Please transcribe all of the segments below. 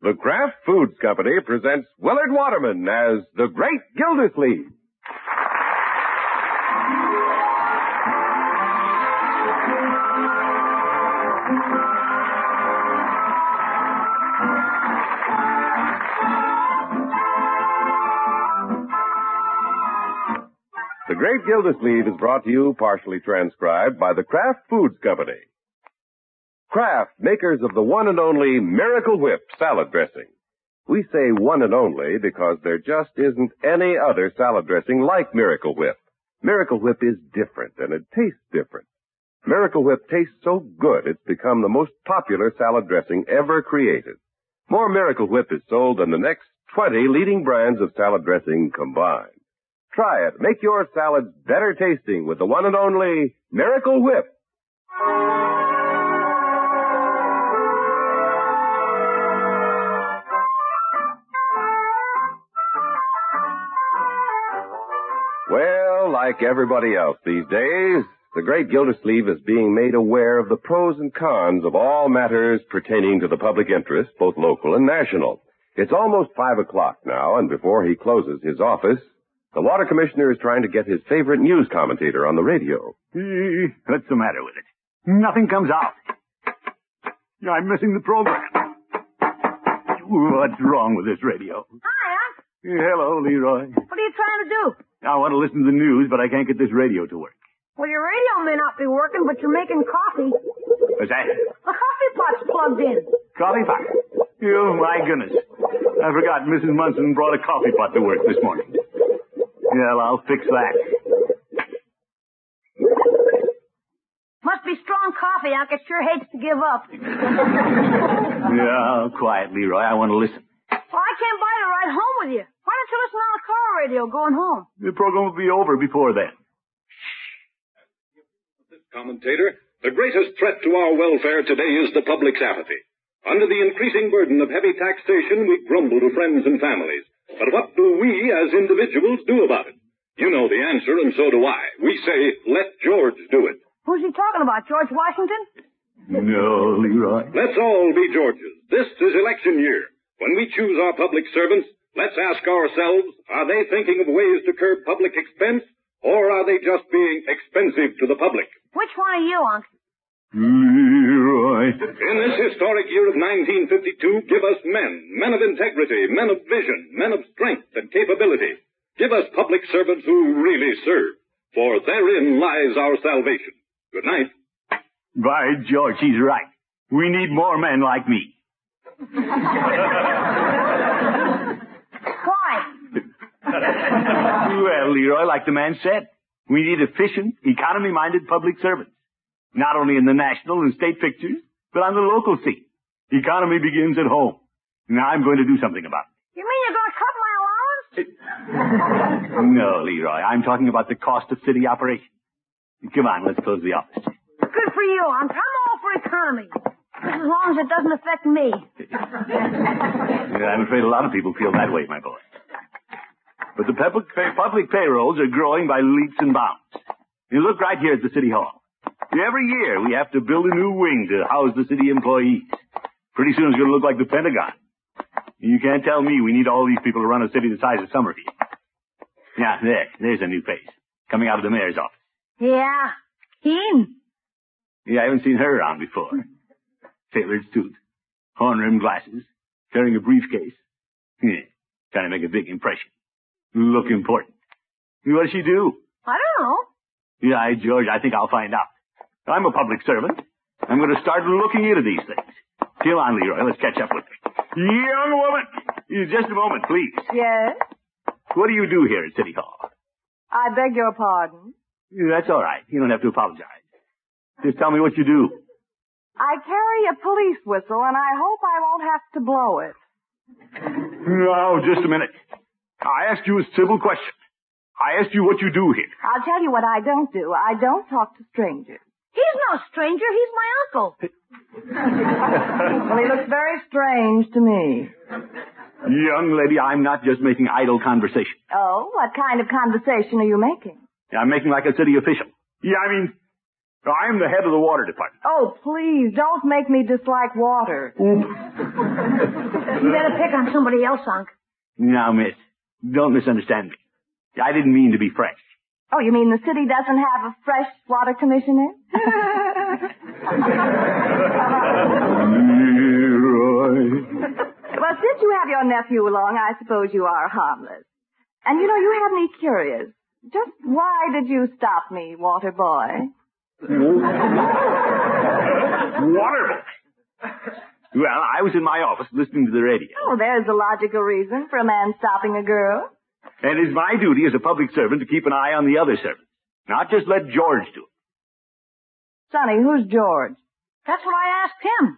The Kraft Foods Company presents Willard Waterman as the Great Gildersleeve. The Great Gildersleeve is brought to you, partially transcribed, by the Kraft Foods Company. Kraft, makers of the one and only Miracle Whip salad dressing. We say one and only because there just isn't any other salad dressing like Miracle Whip. Miracle Whip is different, and it tastes different. Miracle Whip tastes so good it's become the most popular salad dressing ever created. More Miracle Whip is sold than the next 20 leading brands of salad dressing combined. Try it. Make your salads better tasting with the one and only Miracle Whip. Well, like everybody else these days, the Great Gildersleeve is being made aware of the pros and cons of all matters pertaining to the public interest, both local and national. It's almost 5 o'clock now, and before he closes his office, the water commissioner is trying to get his favorite news commentator on the radio. What's the matter with it? Nothing comes out. I'm missing the program. What's wrong with this radio? Hi, Unc. Hello, Leroy. What are you trying to do? I want to listen to the news, but I can't get this radio to work. Well, your radio may not be working, but you're making coffee. What's that? The coffee pot's plugged in. Coffee pot? Oh, my goodness. I forgot Mrs. Munson brought a coffee pot to work this morning. Well, I'll fix that. Must be strong coffee, Unc. It sure hates to give up. Yeah, quiet, Leroy. I want to listen. Well, I can't buy to ride home with you. Why don't you listen on the car radio going home? The program will be over before then. Commentator, the greatest threat to our welfare today is the public's apathy. Under the increasing burden of heavy taxation, we grumble to friends and families. But what do we as individuals do about it? You know the answer, and so do I. We say, let George do it. Who's he talking about, George Washington? No, Leroy. Let's all be Georges. This is election year. When we choose our public servants, let's ask ourselves, are they thinking of ways to curb public expense, or are they just being expensive to the public? Which one are you, Unc? Leroy. In this historic year of 1952, give us men of integrity, men of vision, men of strength and capability. Give us public servants who really serve, for therein lies our salvation. Good night. By George, he's right. We need more men like me. Why? Well, Leroy, like the man said, we need efficient, economy-minded public servants. Not only in the national and state pictures, but on the local scene. Economy begins at home. Now I'm going to do something about it. You mean you're going to cut my allowance? No, Leroy. I'm talking about the cost of city operation. Come on, let's close the office. Good for you, Unc. I'm all for economy. Just as long as it doesn't affect me. I'm afraid a lot of people feel that way, my boy. But the public payrolls are growing by leaps and bounds. You look right here at the City Hall. Every year we have to build a new wing to house the city employees. Pretty soon it's going to look like the Pentagon. You can't tell me we need all these people to run a city the size of Summerfield. Yeah, there's a new face. Coming out of the mayor's office. Yeah, him. Yeah, I haven't seen her around before. Tailored suit, horn-rimmed glasses, carrying a briefcase. Yeah, trying to make a big impression. Look important. What does she do? I don't know. Yeah, George, I think I'll find out. I'm a public servant. I'm going to start looking into these things. Come on, Leroy, let's catch up with her. Young woman! Just a moment, please. Yes? What do you do here at City Hall? I beg your pardon? That's all right. You don't have to apologize. Just tell me what you do. I carry a police whistle, and I hope I won't have to blow it. Now, just a minute. I asked you a civil question. I asked you what you do here. I'll tell you what I don't do. I don't talk to strangers. He's no stranger. He's my uncle. Well, he looks very strange to me. Young lady, I'm not just making idle conversation. Oh, what kind of conversation are you making? I'm making like a city official. Yeah, I mean, I'm the head of the water department. Oh, please, don't make me dislike water. You better pick on somebody else, Unc. Now, miss, don't misunderstand me. I didn't mean to be fresh. Oh, you mean the city doesn't have a fresh water commissioner? Well, since you have your nephew along, I suppose you are harmless. And you know, you have me curious. Just why did you stop me, water boy? Water boy? Well, I was in my office listening to the radio. Oh, there's a logical reason for a man stopping a girl. And it's my duty as a public servant to keep an eye on the other servants. Not just let George do it. Sonny, who's George? That's what I asked him.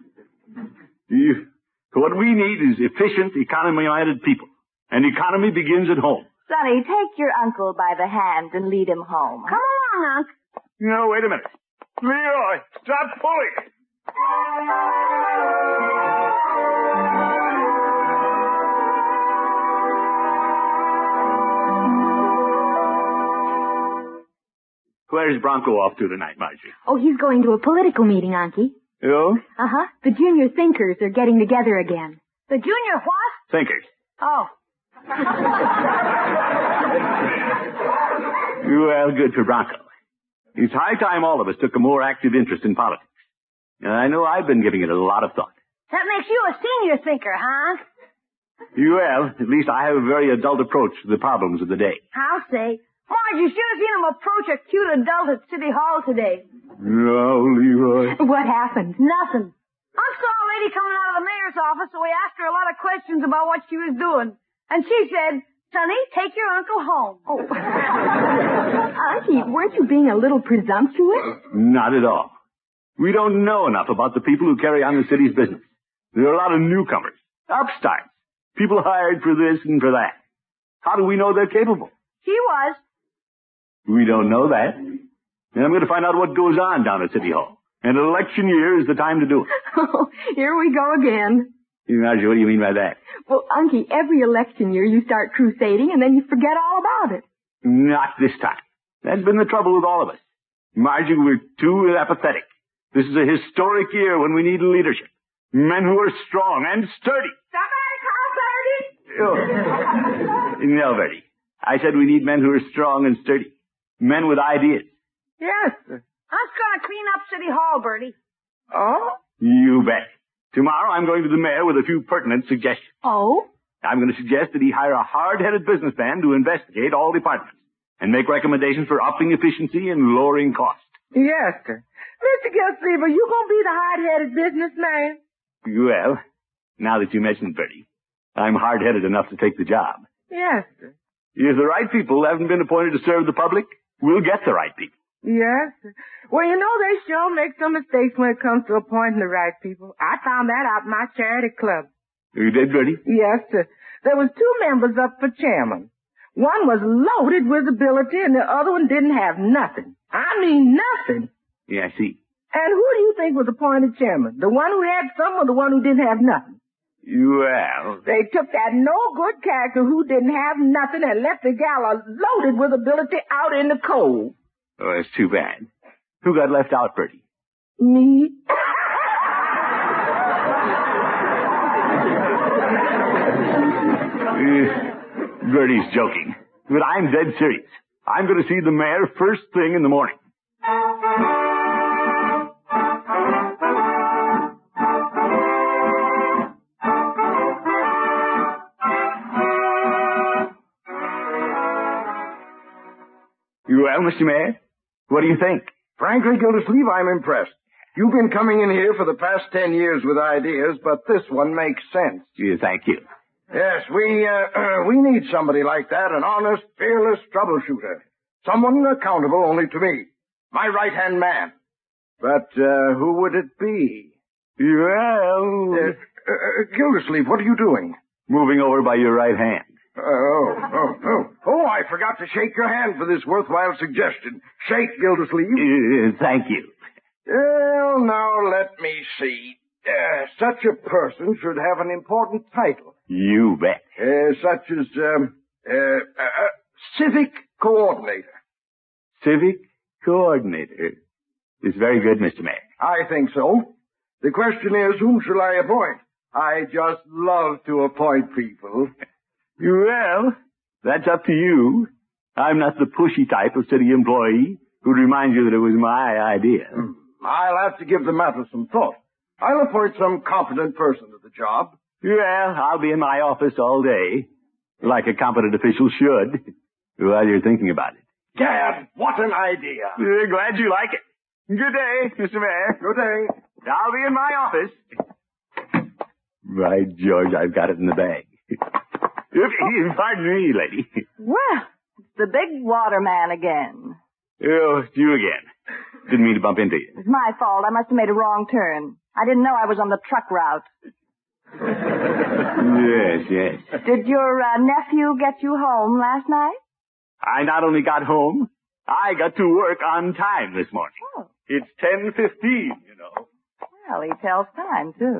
What we need is efficient, economy-minded people. And economy begins at home. Sonny, take your uncle by the hand and lead him home. Come along, Unc. No, wait a minute. Leroy, stop pulling. Where's Bronco off to tonight, Marjorie? Oh, he's going to a political meeting, Unky. Oh? Uh-huh. The junior thinkers are getting together again. The junior what? Thinkers. Oh. Well, good for Bronco. It's high time all of us took a more active interest in politics. And I know I've been giving it a lot of thought. That makes you a senior thinker, huh? Well, at least I have a very adult approach to the problems of the day. I'll say. Marge, you should have seen him approach a cute adult at City Hall today. No, Leroy. What happened? Nothing. Unc saw a lady coming out of the mayor's office, so we asked her a lot of questions about what she was doing. And she said, Sonny, take your uncle home. Oh. Unky, weren't you being a little presumptuous? Not at all. We don't know enough about the people who carry on the city's business. There are a lot of newcomers, upstarts, people hired for this and for that. How do we know they're capable? She was. We don't know that. And I'm going to find out what goes on down at City Hall. And election year is the time to do it. Oh, here we go again. Marjorie, what do you mean by that? Well, Unky, every election year you start crusading and then you forget all about it. Not this time. That's been the trouble with all of us. Marjorie, we're too apathetic. This is a historic year when we need leadership. Men who are strong and sturdy. Somebody call Bertie? No, Bertie. I said we need men who are strong and sturdy. Men with ideas. Yes, sir. Unc's gonna clean up City Hall, Bertie. Oh? You bet. Tomorrow I'm going to the mayor with a few pertinent suggestions. Oh? I'm going to suggest that he hire a hard-headed businessman to investigate all departments and make recommendations for upping efficiency and lowering cost. Yes, sir. Mr. Gilsleeve, you gonna be the hard-headed businessman? Well, now that you mentioned Bertie, I'm hard-headed enough to take the job. Yes, sir. If the right people haven't been appointed to serve the public, we'll get the right people. Yes, sir. Well, you know, they sure make some mistakes when it comes to appointing the right people. I found that out in my charity club. You did, Bertie? Yes, sir. There was 2 members up for chairman. One was loaded with ability and the other one didn't have nothing. I mean nothing. Yeah, I see. And who do you think was appointed chairman? The one who had some or the one who didn't have nothing? Well... They took that no-good character who didn't have nothing and left the gal loaded with ability out in the cold. Oh, that's too bad. Who got left out, Bertie? Me? Bertie's joking. But I'm dead serious. I'm going to see the mayor first thing in the morning. Well, Mr. Mayor, what do you think? Frankly, Gildersleeve, I'm impressed. You've been coming in here for the past 10 years with ideas, but this one makes sense. Yeah, thank you. Yes, we need somebody like that, an honest, fearless troubleshooter. Someone accountable only to me. My right-hand man. But, who would it be? Well... Gildersleeve, what are you doing? Moving over by your right hand. Oh, I forgot to shake your hand for this worthwhile suggestion. Shake, Gildersleeve. Thank you. Well, now, let me see. Such a person should have an important title. You bet. Such as, civic coordinator. Civic coordinator. It's very good, Mr. Mayor. I think so. The question is, whom shall I appoint? I just love to appoint people. Well, that's up to you. I'm not the pushy type of city employee who'd remind you that it was my idea. I'll have to give the matter some thought. I'll appoint some competent person to the job. Well, I'll be in my office all day, like a competent official should, while you're thinking about it. Gad, what an idea. Glad you like it. Good day, Mr. Mayor. Good day. I'll be in my office. By George, I've got it in the bag. Pardon me, lady. Well, it's the big waterman again. Oh, it's you again. Didn't mean to bump into you. It's my fault. I must have made a wrong turn. I didn't know I was on the truck route. Yes. Did your nephew get you home last night? I not only got home, I got to work on time this morning. Oh. It's 10:15, you know. Well, he tells time, too.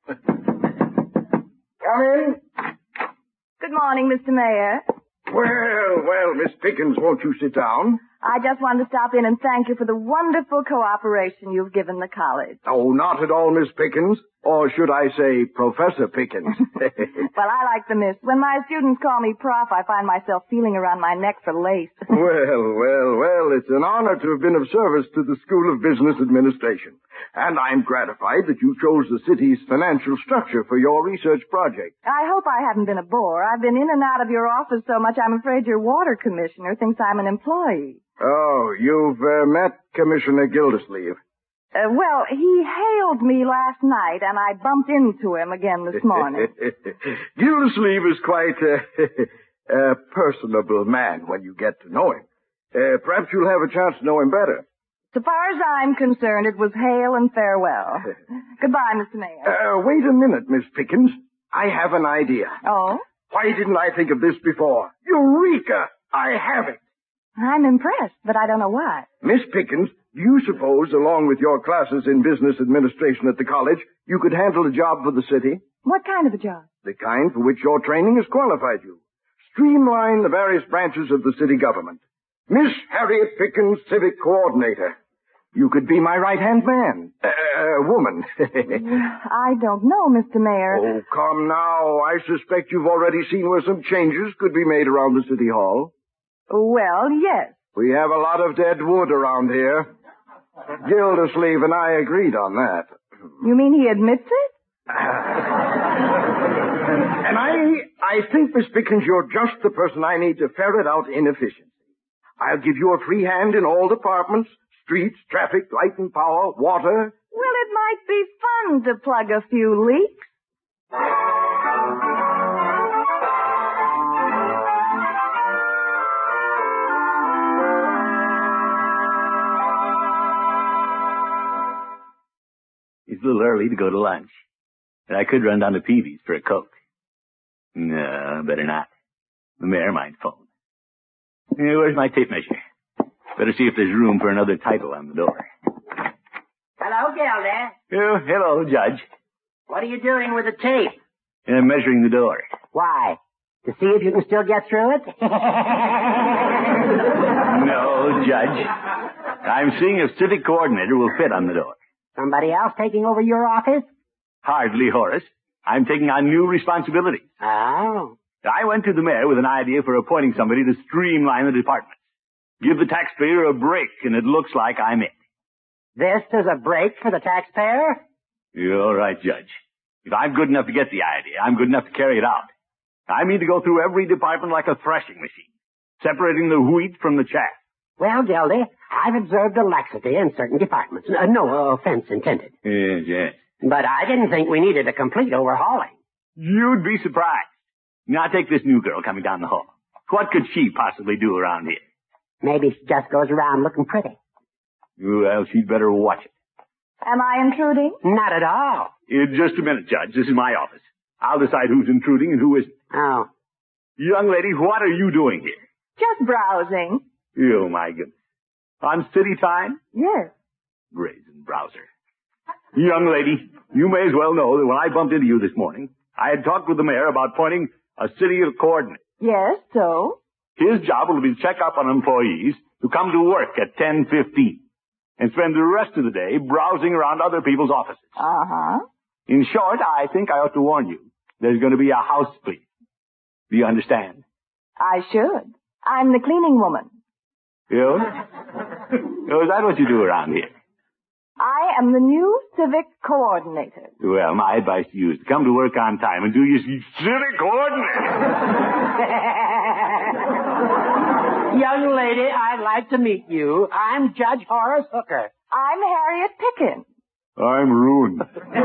Come in. Good morning, Mr. Mayor. Well, Miss Pickens, won't you sit down? I just wanted to stop in and thank you for the wonderful cooperation you've given the college. Oh, not at all, Miss Pickens. Or should I say Professor Pickens? Well, I like the miss. When my students call me Prof, I find myself feeling around my neck for lace. Well, it's an honor to have been of service to the School of Business Administration. And I'm gratified that you chose the city's financial structure for your research project. I hope I haven't been a bore. I've been in and out of your office so much I'm afraid your water commissioner thinks I'm an employee. Oh, you've met Commissioner Gildersleeve. Well, he hailed me last night, and I bumped into him again this morning. Gildersleeve is quite a personable man when you get to know him. Perhaps you'll have a chance to know him better. So far as I'm concerned, it was hail and farewell. Goodbye, Mr. Mayor. Wait a minute, Miss Pickens. I have an idea. Oh? Why didn't I think of this before? Eureka! I have it. I'm impressed, but I don't know why. Miss Pickens, do you suppose, along with your classes in business administration at the college, you could handle a job for the city? What kind of a job? The kind for which your training has qualified you. Streamline the various branches of the city government. Miss Harriet Pickens, Civic Coordinator. You could be my right-hand man. Woman. I don't know, Mr. Mayor. Oh, come now. I suspect you've already seen where some changes could be made around the city hall. Well, yes. We have a lot of dead wood around here. Gildersleeve and I agreed on that. You mean he admits it? And I think, Miss Pickens, you're just the person I need to ferret out inefficiency. I'll give you a free hand in all departments, streets, traffic, light and power, water. Well, it might be fun to plug a few leaks. It's a little early to go to lunch. But I could run down to Peavy's for a Coke. No, better not. The mayor might phone. Where's my tape measure? Better see if there's room for another title on the door. Hello, Gilda. Oh, hello, Judge. What are you doing with the tape? I'm measuring the door. Why? To see if you can still get through it? No, Judge. I'm seeing if civic coordinator will fit on the door. Somebody else taking over your office? Hardly, Horace. I'm taking on new responsibilities. Oh. I went to the mayor with an idea for appointing somebody to streamline the department. Give the taxpayer a break, and it looks like I'm it. This is a break for the taxpayer? You're right, Judge. If I'm good enough to get the idea, I'm good enough to carry it out. I mean to go through every department like a threshing machine, separating the wheat from the chaff. Well, Gildy, I've observed a laxity in certain departments. No offense intended. Yes. But I didn't think we needed a complete overhauling. You'd be surprised. Now take this new girl coming down the hall. What could she possibly do around here? Maybe she just goes around looking pretty. Well, she'd better watch it. Am I intruding? Not at all. In just a minute, Judge. This is my office. I'll decide who's intruding and who isn't. Oh. Young lady, what are you doing here? Just browsing. Oh, my goodness. On city time? Yes. Brazen browser. Young lady, you may as well know that when I bumped into you this morning, I had talked with the mayor about appointing a city coordinator. Yes, so? His job will be to check up on employees who come to work at 10:15 and spend the rest of the day browsing around other people's offices. Uh-huh. In short, I think I ought to warn you. There's going to be a house clean. Do you understand? I should. I'm the cleaning woman. You? Is that what you do around here? I am the new civic coordinator. Well, my advice to you is to come to work on time and do your civic coordinator. Young lady, I'd like to meet you. I'm Judge Horace Hooker. I'm Harriet Pickens. I'm ruined.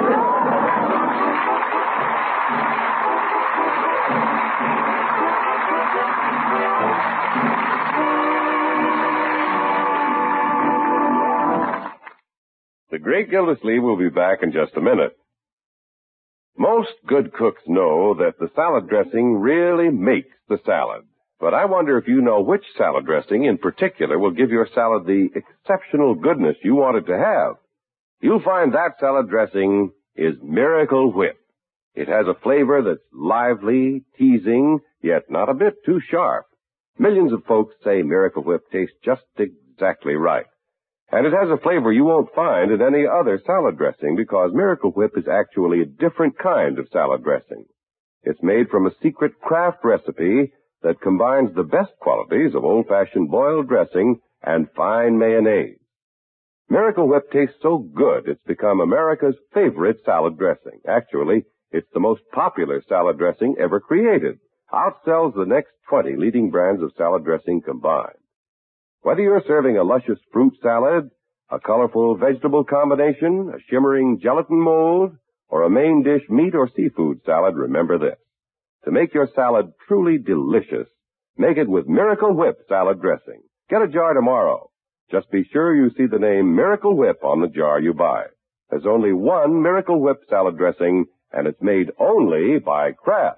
The Great Gildersleeve will be back in just a minute. Most good cooks know that the salad dressing really makes the salad. But I wonder if you know which salad dressing in particular will give your salad the exceptional goodness you want it to have. You'll find that salad dressing is Miracle Whip. It has a flavor that's lively, teasing, yet not a bit too sharp. Millions of folks say Miracle Whip tastes just exactly right. And it has a flavor you won't find in any other salad dressing because Miracle Whip is actually a different kind of salad dressing. It's made from a secret Kraft recipe that combines the best qualities of old-fashioned boiled dressing and fine mayonnaise. Miracle Whip tastes so good it's become America's favorite salad dressing. Actually, it's the most popular salad dressing ever created. Outsells the next 20 leading brands of salad dressing combined. Whether you're serving a luscious fruit salad, a colorful vegetable combination, a shimmering gelatin mold, or a main dish meat or seafood salad, remember this. To make your salad truly delicious, make it with Miracle Whip salad dressing. Get a jar tomorrow. Just be sure you see the name Miracle Whip on the jar you buy. There's only one Miracle Whip salad dressing, and it's made only by Kraft.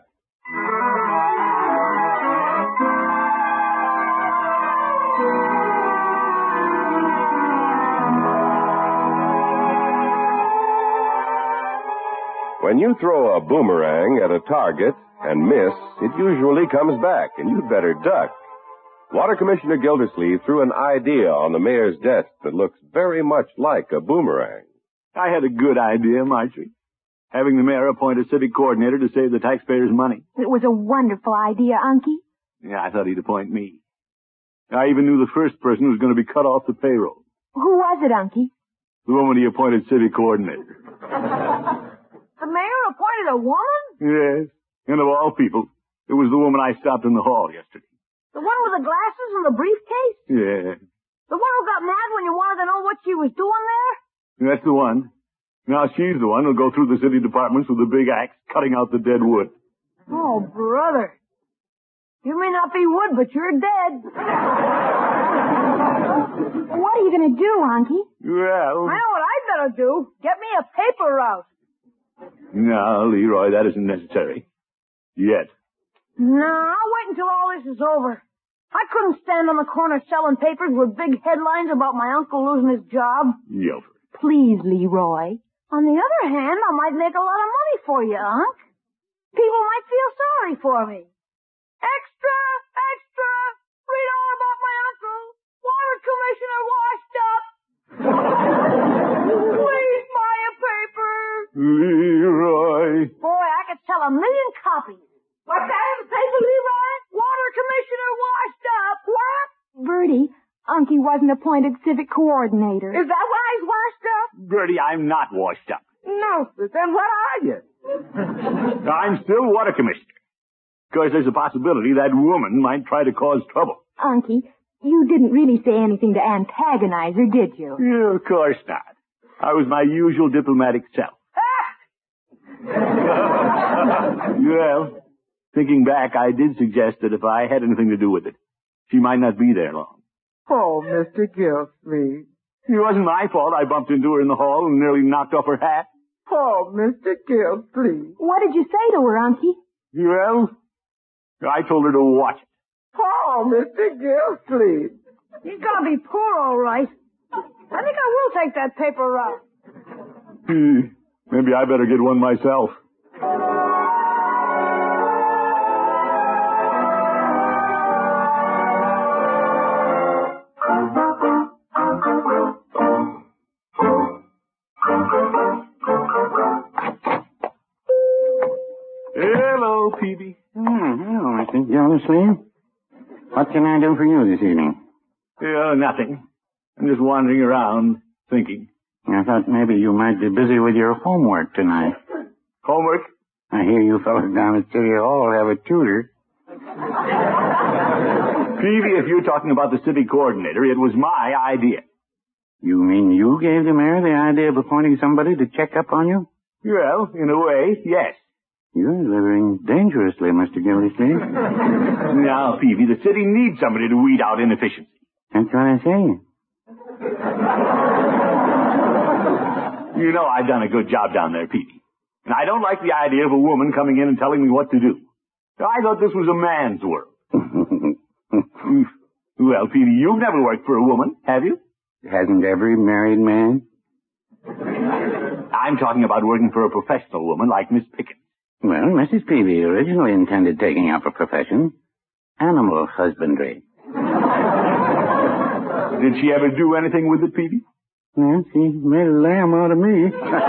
When you throw a boomerang at a target and miss, it usually comes back, and you'd better duck. Water Commissioner Gildersleeve threw an idea on the mayor's desk that looks very much like a boomerang. I had a good idea, Marjorie. Having the mayor appoint a civic coordinator to save the taxpayers' money. It was a wonderful idea, Unky. Yeah, I thought he'd appoint me. I even knew the first person who was going to be cut off the payroll. Who was it, Unky? The woman he appointed civic coordinator. The mayor appointed a woman? Yes. And of all people, it was the woman I stopped in the hall yesterday. The one with the glasses and the briefcase? Yeah. The one who got mad when you wanted to know what she was doing there? That's the one. Now she's the one who'll go through the city departments with a big axe, cutting out the dead wood. Oh, brother. You may not be wood, but you're dead. What are you going to do, Unky? Well... I know what I'd better do. Get me a paper route. No, Leroy, that isn't necessary. Yet. No, I'll wait until all this is over. I couldn't stand on the corner selling papers with big headlines about my uncle losing his job. Yover. Please, Leroy. On the other hand, I might make a lot of money for you, Unc. People might feel sorry for me. Extra! Extra! Read all about my uncle. Water Commissioner washed up. Please buy a paper. Leroy. Boy, I could sell 1 million copies. What's that in the paper, Leroy? Water Commissioner washed up. What? Bertie, Unky wasn't appointed civic coordinator. Is that why he's washed up? Bertie, I'm not washed up. No, sir. Then what are you? I'm still water commissioner. Of course, there's a possibility that woman might try to cause trouble. Unky, you didn't really say anything to antagonize her, did you? Yeah, of course not. I was my usual diplomatic self. Well, thinking back, I did suggest that if I had anything to do with it, she might not be there long. Oh, Mr. Gilsleeve. It wasn't my fault I bumped into her in the hall and nearly knocked off her hat. Oh, Mr. Gilsleeve. What did you say to her, Unky? Well, I told her to watch it. Oh, Mr. Gilsleeve. He's gonna be poor, all right. I think I will take that paper route. Maybe I better get one myself. Hello, Peavy. Hello, Mr. Gildersleeve. What can I do for you this evening? Nothing. I'm just wandering around, thinking. I thought maybe you might be busy with your homework tonight. Homework? I hear you fellas down at City Hall have a tutor. Peavy, if you're talking about the city coordinator, it was my idea. You mean you gave the mayor the idea of appointing somebody to check up on you? Well, in a way, yes. You're living dangerously, Mr. Gildersleeve. Now, Peavy, the city needs somebody to weed out inefficiency. That's what I say. You know I've done a good job down there, Peavy. And I don't like the idea of a woman coming in and telling me what to do. I thought this was a man's world. Well, Peavy, you've never worked for a woman, have you? Hasn't every married man? I'm talking about working for a professional woman like Miss Pickens. Well, Mrs. Peavy originally intended taking up a profession. Animal husbandry. Did she ever do anything with it, Peavy? Well, she made a lamb out of me.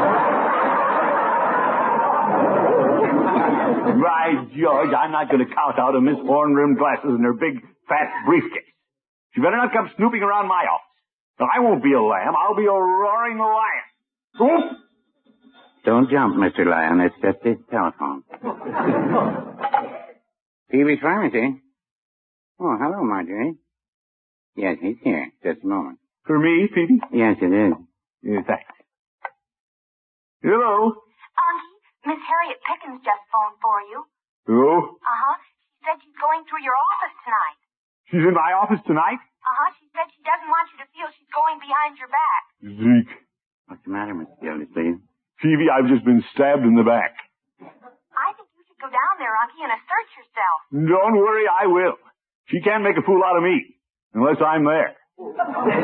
By George, I'm not going to count out of Miss horn-rimmed glasses and her big, fat briefcase. She better not come snooping around my office. No, I won't be a lamb. I'll be a roaring lion. Oops. Don't jump, Mr. Lion. It's just the telephone. Peavy's Pharmacy. Oh, hello, Marjorie. Yes, he's here. Just a moment. For me, Peavy? Yes, it is. Yeah, thanks. Hello? Unky, Miss Harriet Pickens just phoned for you. Oh? Uh-huh. She said she's going through your office tonight. She's in my office tonight? Uh-huh. She said she doesn't want you to feel she's going behind your back. Zeke. What's the matter, Mr. Gildersleeve? Peavy, I've just been stabbed in the back. I think you should go down there, Unky, and assert yourself. Don't worry, I will. She can't make a fool out of me. Unless I'm there. Good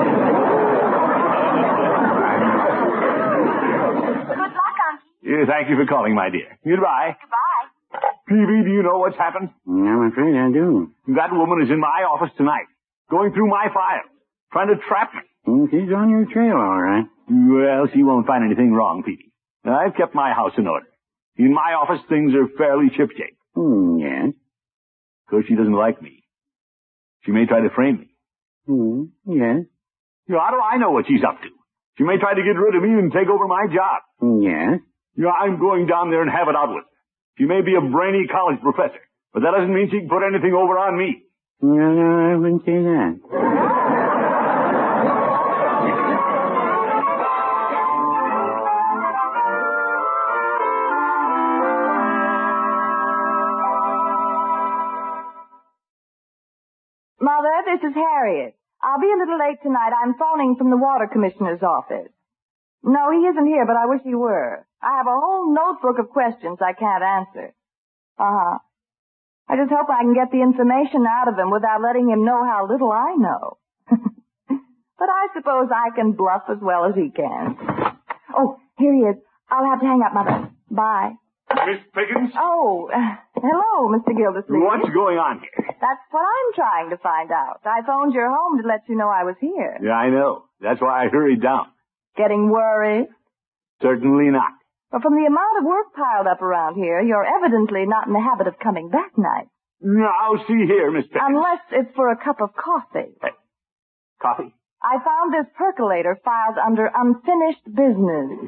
luck, Unky. Yeah, thank you for calling, my dear. Goodbye. Goodbye. Peavy, do you know what's happened? I'm afraid I do. That woman is in my office tonight, going through my files, trying to trap me. She's on your trail, all right. Well, she won't find anything wrong, Peavy. I've kept my house in order. In my office, things are fairly shipshape. Yes. Because she doesn't like me. She may try to frame me. Yes. How do I know what she's up to? She may try to get rid of me and take over my job. Yes. I'm going down there and have it out with her. She may be a brainy college professor, but that doesn't mean she can put anything over on me. No, I wouldn't say that. Mother, this is Harriet. I'll be a little late tonight. I'm phoning from the water commissioner's office. No, he isn't here, but I wish he were. I have a whole notebook of questions I can't answer. Uh-huh. I just hope I can get the information out of him without letting him know how little I know. But I suppose I can bluff as well as he can. Oh, here he is. I'll have to hang up, Mother. Bye. Miss Pickens? Oh, hello, Mr. Gildersleeve. What's going on here? That's what I'm trying to find out. I phoned your home to let you know I was here. Yeah, I know. That's why I hurried down. Getting worried? Certainly not. Well, from the amount of work piled up around here, you're evidently not in the habit of coming back nights. Now, see here, Miss Pickens. Unless it's for a cup of coffee. Coffee? I found this percolator filed under unfinished business.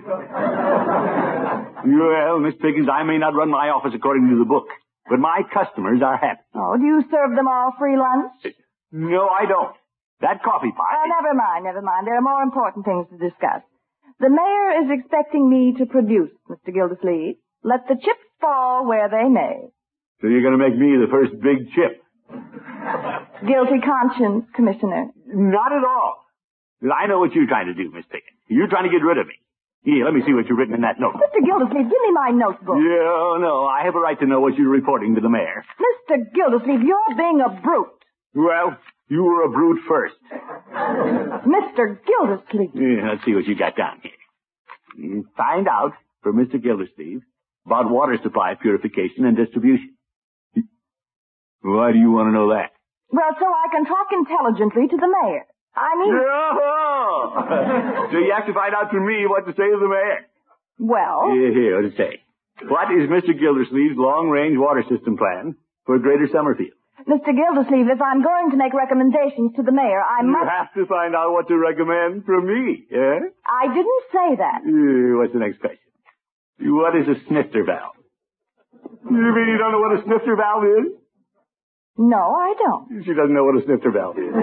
Well, Miss Pickens, I may not run my office according to the book, but my customers are happy. Oh, do you serve them all free lunch? No, I don't. That coffee pot. Oh, never mind. There are more important things to discuss. The mayor is expecting me to produce, Mr. Gildersleeve. Let the chips fall where they may. So you're going to make me the first big chip? Guilty conscience, Commissioner. Not at all. I know what you're trying to do, Miss Pickens. You're trying to get rid of me. Here, let me see what you've written in that note. Mr. Gildersleeve, give me my notebook. Yeah, no, I have a right to know what you're reporting to the mayor. Mr. Gildersleeve, you're being a brute. Well, you were a brute first. Mr. Gildersleeve. Yeah, let's see what you got down here. Find out from Mr. Gildersleeve about water supply purification and distribution. Why do you want to know that? Well, so I can talk intelligently to the mayor. I mean... Oh! So you have to find out from me what to say to the mayor. Well... Here, what does it say? What is Mr. Gildersleeve's long-range water system plan for Greater Summerfield? Mr. Gildersleeve, if I'm going to make recommendations to the mayor, I You must... have to find out what to recommend from me, eh? I didn't say that. What's the next question? What is a snifter valve? You mean you don't know what a snifter valve is? No, I don't. She doesn't know what a snifter valve is.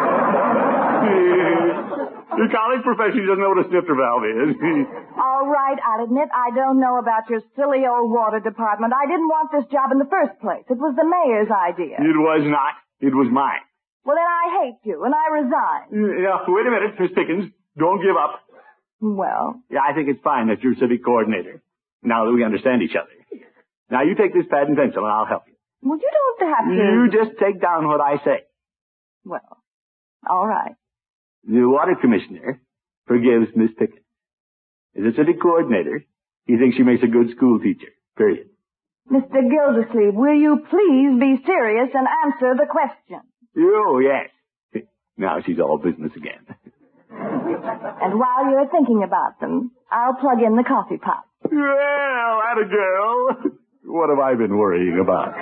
Your college professor doesn't know what a snifter valve is. All right, I'll admit I don't know about your silly old water department. I didn't want this job in the first place. It was the mayor's idea. It was not. It was mine. Well, then I hate you, and I resign. Yeah, wait a minute, Miss Pickens. Don't give up. Well? Yeah, I think it's fine that you're civic coordinator, now that we understand each other. Now, you take this pad and pencil, and I'll help you. Well, you don't have to... You just take down what I say. Well, all right. The water commissioner forgives Miss Pickens. As a civic coordinator, he thinks she makes a good school teacher, period. Mr. Gildersleeve, will you please be serious and answer the question? Oh, yes. Now she's all business again. And while you're thinking about them, I'll plug in the coffee pot. Well, atta girl. What have I been worrying about?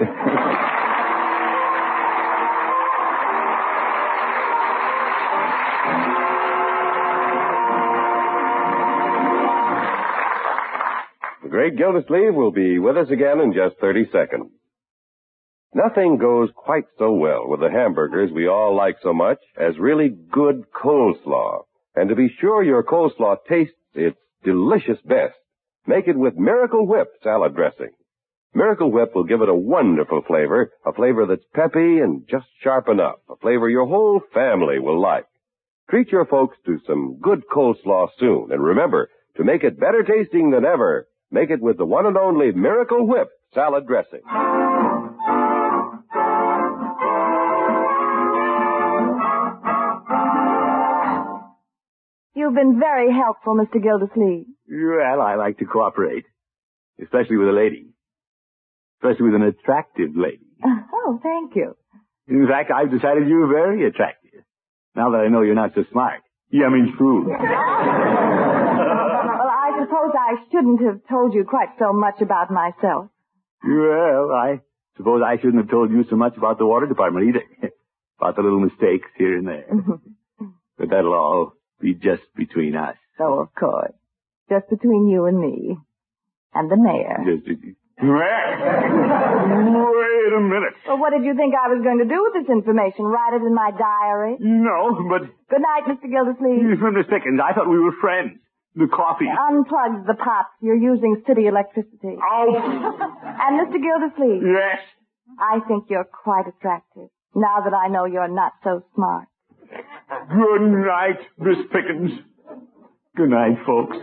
The great Gildersleeve will be with us again in just 30 seconds. Nothing goes quite so well with the hamburgers we all like so much as really good coleslaw. And to be sure your coleslaw tastes its delicious best, make it with Miracle Whip salad dressing. Miracle Whip will give it a wonderful flavor, a flavor that's peppy and just sharp enough, a flavor your whole family will like. Treat your folks to some good coleslaw soon, and remember, to make it better tasting than ever, make it with the one and only Miracle Whip salad dressing. You've been very helpful, Mr. Gildersleeve. Well, I like to cooperate, especially with a lady. Especially with an attractive lady. Oh, thank you. In fact, I've decided you're very attractive. Now that I know you're not so smart. Yeah, I mean shrewd. Well, I suppose I shouldn't have told you quite so much about myself. Well, I suppose I shouldn't have told you so much about the water department either. About the little mistakes here and there. But that'll all be just between us. Oh, of course. Just between you and me. And the mayor. Wait a minute. Well, what did you think I was going to do with this information? Write it in my diary? No, but... Good night, Mr. Gildersleeve. Miss Pickens, I thought we were friends. The coffee. Unplug the pots. You're using city electricity. Oh. And Mr. Gildersleeve. Yes? I think you're quite attractive, now that I know you're not so smart. Good night, Miss Pickens. Good night, folks.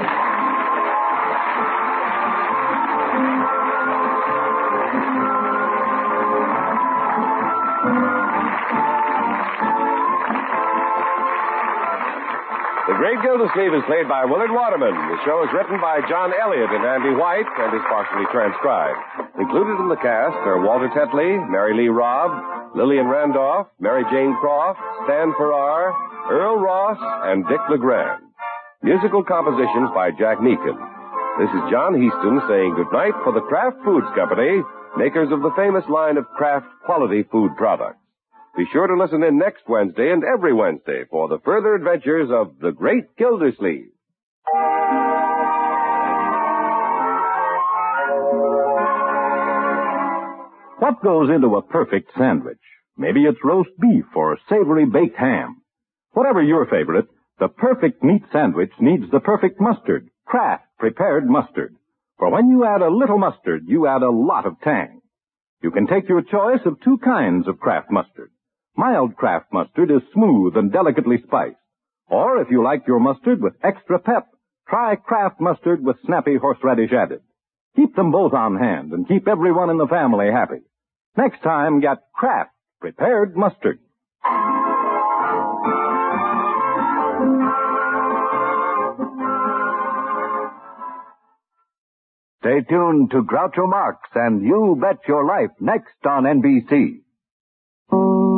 The Great Gildersleeve is played by Willard Waterman. The show is written by John Elliott and Andy White and is partially transcribed. Included in the cast are Walter Tetley, Mary Lee Robb, Lillian Randolph, Mary Jane Croft, Stan Farrar, Earl Ross, and Dick LeGrand. Musical compositions by Jack Meakin. This is John Heaston saying goodnight for the Kraft Foods Company, makers of the famous line of Kraft quality food products. Be sure to listen in next Wednesday and every Wednesday for the further adventures of the Great Gildersleeve. What goes into a perfect sandwich? Maybe it's roast beef or savory baked ham. Whatever your favorite, the perfect meat sandwich needs the perfect mustard, Kraft prepared mustard. For when you add a little mustard, you add a lot of tang. You can take your choice of two kinds of Kraft mustard. Mild Kraft mustard is smooth and delicately spiced. Or if you like your mustard with extra pep, try Kraft mustard with snappy horseradish added. Keep them both on hand and keep everyone in the family happy. Next time, get Kraft prepared mustard. Stay tuned to Groucho Marx and You Bet Your Life next on NBC.